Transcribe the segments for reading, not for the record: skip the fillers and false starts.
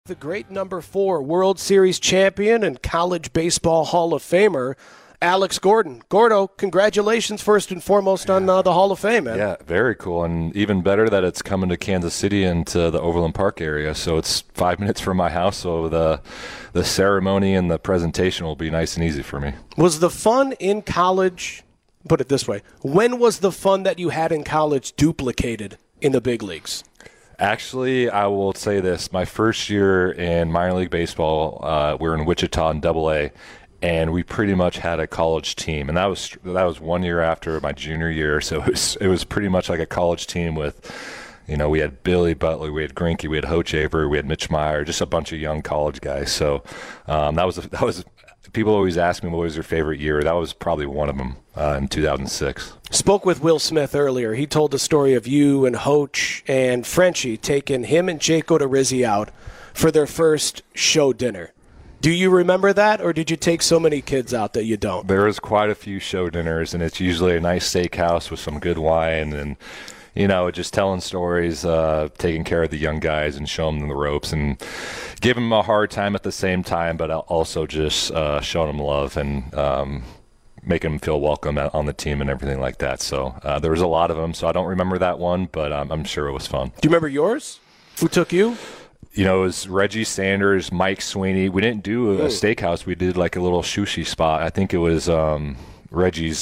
the great number 4 World Series champion and college baseball Hall of Famer, Alex Gordon. Gordo, congratulations first and foremost on the Hall of Fame, man. Yeah, very cool. And even better that it's coming to Kansas City and to the Overland Park area. So it's 5 minutes from my house. So the ceremony and the presentation will be nice and easy for me. Was the fun in college, put it this way, when was the fun that you had in college duplicated in the big leagues? Actually, I will say this. My first year in minor league baseball, we were in Wichita in AA. And we pretty much had a college team, and that was 1 year after my junior year. So it was pretty much like a college team with, we had Billy Butler, we had Greinke, we had Hochaver, we had Mitch Meyer, just a bunch of young college guys. So that was people always ask me what was their favorite year. That was probably one of them in 2006. Spoke with Will Smith earlier. He told the story of you and Hoch and Frenchie taking him and Jake Odorizzi out for their first show dinner. Do you remember that, or did you take so many kids out that you don't? There was quite a few show dinners, and it's usually a nice steakhouse with some good wine and, just telling stories, taking care of the young guys and showing them the ropes and giving them a hard time at the same time, but also just showing them love and making them feel welcome on the team and everything like that. So there was a lot of them, so I don't remember that one, but I'm sure it was fun. Do you remember yours? Who took you? It was Reggie Sanders, Mike Sweeney. We didn't do a steakhouse. We did like a little sushi spot. I think it was Reggie's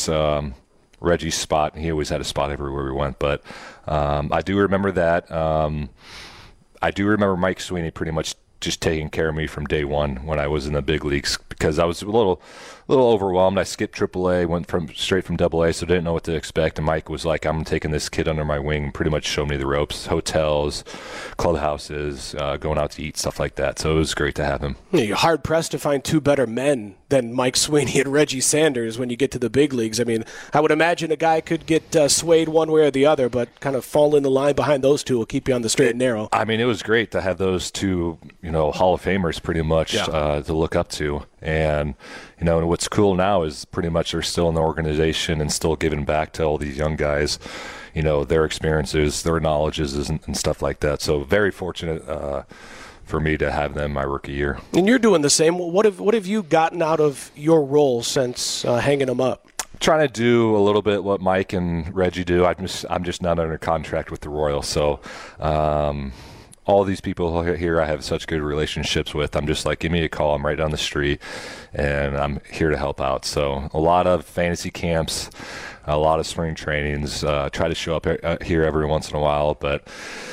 spot. He always had a spot everywhere we went. But I do remember that. I do remember Mike Sweeney pretty much just taking care of me from day one when I was in the big leagues because I was a little overwhelmed. I skipped AAA, went straight from AA, so didn't know what to expect. And Mike was like, I'm taking this kid under my wing, pretty much showed me the ropes, hotels, clubhouses, going out to eat, stuff like that. So it was great to have him. You're hard-pressed to find two better men than Mike Sweeney and Reggie Sanders when you get to the big leagues. I mean, I would imagine a guy could get swayed one way or the other, but kind of fall in the line behind those two will keep you on the straight and narrow. I mean, it was great to have those two, Hall of Famers pretty much to look up to. And, what's cool now is pretty much they're still in the organization and still giving back to all these young guys, their experiences, their knowledges and stuff like that. So very fortunate for me to have them my rookie year. And you're doing the same. What have you gotten out of your role since hanging them up? Trying to do a little bit what Mike and Reggie do. I'm just not under contract with the Royals, so all these people here I have such good relationships with. I'm just like, give me a call. I'm right down the street, and I'm here to help out. So a lot of fantasy camps, a lot of spring trainings. Try to show up here every once in a while, but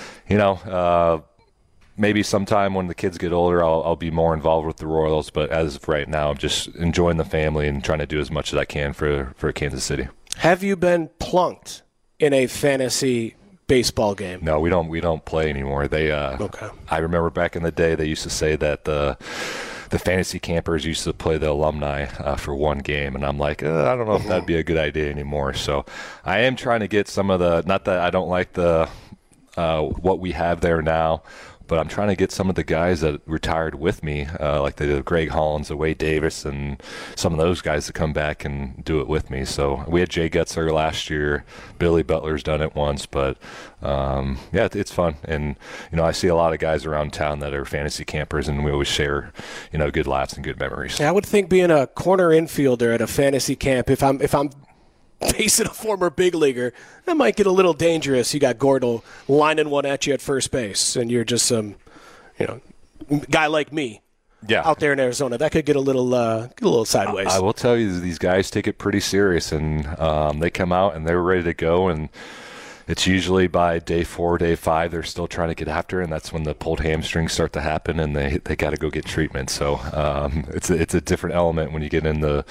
maybe sometime when the kids get older, I'll be more involved with the Royals. But as of right now, I'm just enjoying the family and trying to do as much as I can for Kansas City. Have you been plunked in a fantasy baseball game? No, we don't play anymore. Okay. I remember back in the day they used to say that the fantasy campers used to play the alumni for one game, and I'm like, I don't know if that'd be a good idea anymore. So I am trying to get some of the, not that I don't like the what we have there now, but I'm trying to get some of the guys that retired with me, like the Greg Hollins, the Wade Davis, and some of those guys to come back and do it with me. So we had Jay Getzler last year. Billy Butler's done it once, but it's fun. And I see a lot of guys around town that are fantasy campers, and we always share good laughs and good memories. Yeah, I would think being a corner infielder at a fantasy camp, if I'm facing a former big leaguer, that might get a little dangerous. You got Gordo lining one at you at first base, and you're just some, guy like me out there in Arizona. That could get a little sideways. I will tell you, these guys take it pretty serious, and they come out and they're ready to go, and it's usually by day 4, day 5, they're still trying to get after, and that's when the pulled hamstrings start to happen, and they got to go get treatment. So it's a different element when you get in the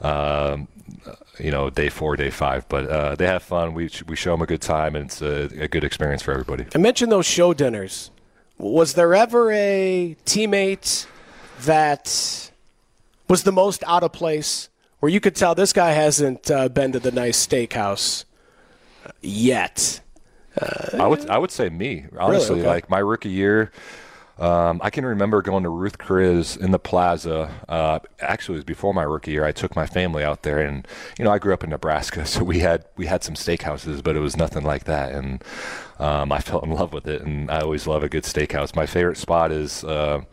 day 4, day 5. But they have fun. We show them a good time, and it's a good experience for everybody. I mentioned those show dinners. Was there ever a teammate that was the most out of place, where you could tell this guy hasn't been to the nice steakhouse yet? I would say me, honestly. Really? Okay. Like my rookie year, I can remember going to Ruth Chris in the plaza. Actually, it was before my rookie year. I took my family out there, and I grew up in Nebraska, so we had some steakhouses, but it was nothing like that. And I fell in love with it, and I always love a good steakhouse. My favorite spot is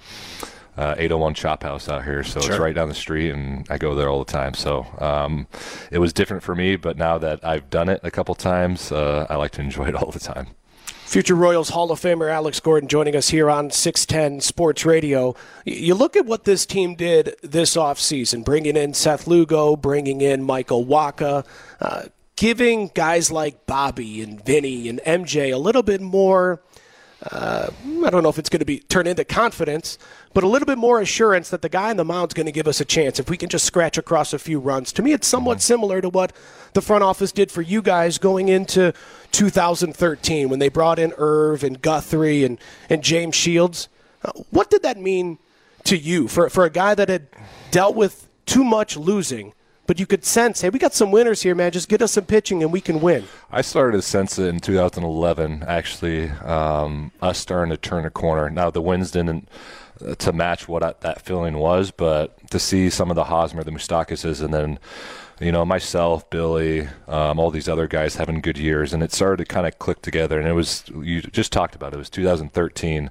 801 Chop House out here, so It's right down the street, and I go there all the time. So it was different for me, but now that I've done it a couple times, I like to enjoy it all the time. Future Royals Hall of Famer Alex Gordon joining us here on 610 Sports Radio. You look at what this team did this offseason, bringing in Seth Lugo, bringing in Michael Wacha, giving guys like Bobby and Vinny and MJ a little bit more, I don't know if it's going to be turned into confidence, but a little bit more assurance that the guy on the mound's going to give us a chance if we can just scratch across a few runs. To me, it's somewhat similar to what the front office did for you guys going into 2013 when they brought in Irv and Guthrie and James Shields. What did that mean to you for a guy that had dealt with too much losing, but you could sense, hey, we got some winners here, man. Just get us some pitching and we can win? I started to sense it in 2011, actually, us starting to turn a corner. Now, the wins didn't to match what that feeling was, but to see some of the Hosmer, the Moustakas, and then myself, Billy, all these other guys having good years, and it started to kind of click together. And it was, you just talked about it, was 2013.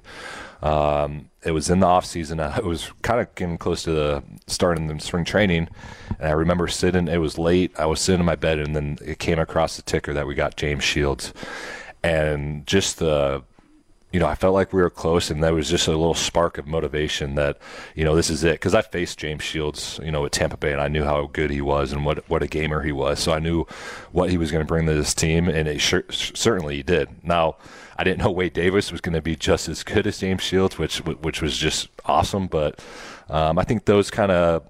It was in the off season. I was kind of getting close to the starting the spring training, and I remember it was late. I was sitting in my bed, and then it came across the ticker that we got James Shields, and just I felt like we were close, and there was just a little spark of motivation that, this is it. Because I faced James Shields, at Tampa Bay, and I knew how good he was and what a gamer he was. So I knew what he was going to bring to this team, and certainly he did. Now, I didn't know Wade Davis was going to be just as good as James Shields, which was just awesome. But I think those kind of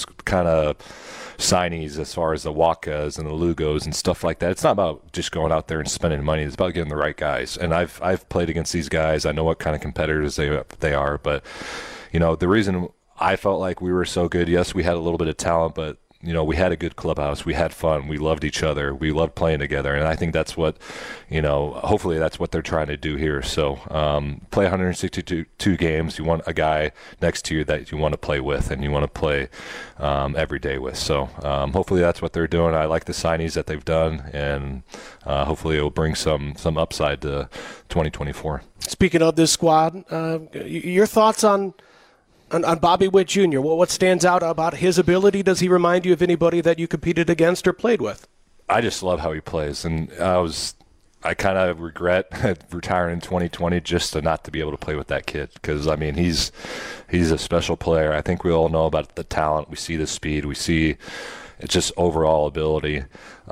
signees, as far as the Wachas and the Lugos and stuff like that, it's not about just going out there and spending money. It's about getting the right guys. And I've played against these guys. I know what kind of competitors they are. But the reason I felt like we were so good, yes, we had a little bit of talent, but we had a good clubhouse. We had fun. We loved each other. We loved playing together. And I think that's what, hopefully that's what they're trying to do here. So play 162 games. You want a guy next to you that you want to play with and you want to play every day with. So hopefully that's what they're doing. I like the signees that they've done, and hopefully it will bring some upside to 2024. Speaking of this squad, your thoughts on Bobby Witt Jr., what stands out about his ability? Does he remind you of anybody that you competed against or played with? I just love how he plays, and I kind of regret retiring in 2020 just to not to be able to play with that kid, because he's a special player. I think we all know about the talent. We see the speed. We see it's just overall ability.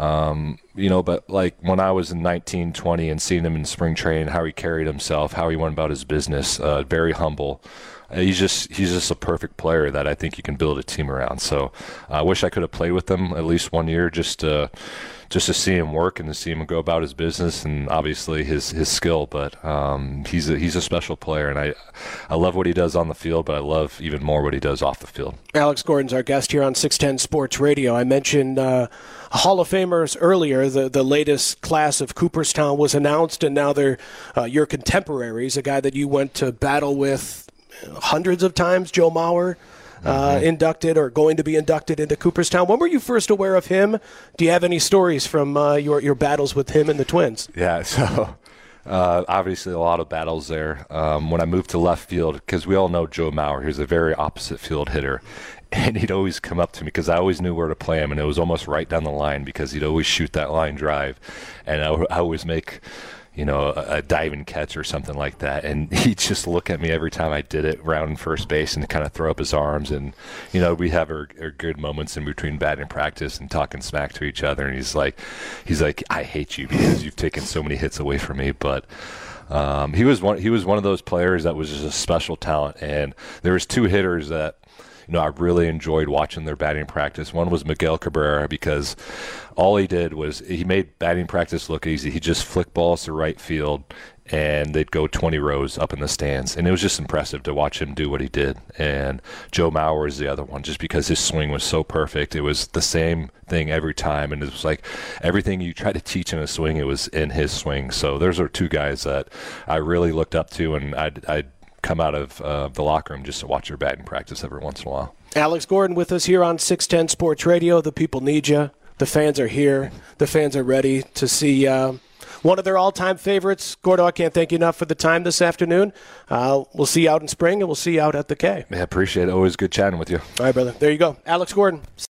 But like when I was in 19, 20 and seeing him in spring training, how he carried himself, how he went about his business, very humble. He's just a perfect player that I think you can build a team around. So I wish I could have played with him at least 1 year just to see him work and to see him go about his business and obviously his skill. But he's a special player, and I love what he does on the field, but I love even more what he does off the field. Alex Gordon's our guest here on 610 Sports Radio. I mentioned Hall of Famers earlier. The latest class of Cooperstown was announced, and now they're your contemporaries, a guy that you went to battle with hundreds of times, Joe Mauer, inducted or going to be inducted into Cooperstown. When were you first aware of him? Do you have any stories from your battles with him and the Twins? Yeah, so obviously a lot of battles there. When I moved to left field, because we all know Joe Mauer, he's a very opposite field hitter. And he'd always come up to me because I always knew where to play him, and it was almost right down the line because he'd always shoot that line drive. And I always make a diving catch or something like that. And he'd just look at me every time I did it round first base and kind of throw up his arms. And, we have our good moments in between batting practice and talking smack to each other. And he's like, I hate you because you've taken so many hits away from me. But he was one of those players that was just a special talent. And there was two hitters that, I really enjoyed watching their batting practice. One was Miguel Cabrera, because all he did was he made batting practice look easy. He just flicked balls to right field, and they'd go 20 rows up in the stands. And it was just impressive to watch him do what he did. And Joe Mauer is the other one, just because his swing was so perfect. It was the same thing every time, and it was like everything you try to teach in a swing, it was in his swing. So those are two guys that I really looked up to, and I'd come out of the locker room just to watch your batting practice every once in a while. Alex Gordon with us here on 610 Sports Radio. The people need you. The fans are here. The fans are ready to see one of their all-time favorites. Gordo, I can't thank you enough for the time this afternoon. We'll see you out in spring, and we'll see you out at the K. Yeah, appreciate it. Always good chatting with you. All right, brother. There you go. Alex Gordon.